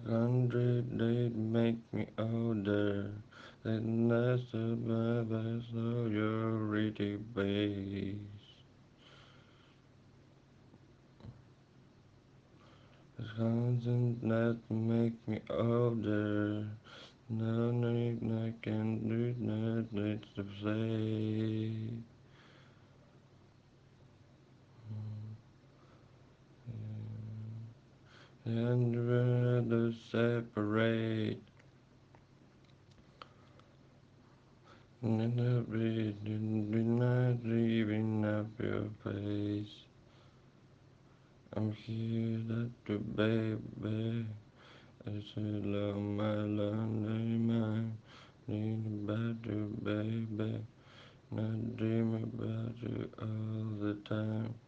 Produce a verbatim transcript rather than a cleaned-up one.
Hundred days make me older. And that's the best of your pretty face. Constant that make me older. No need I can do nothing to say. And rather separate. And the breathing do not leaving up your face. I'm here that the baby. I said love my lonely mind. Think about you, baby. Not dream about you all the time.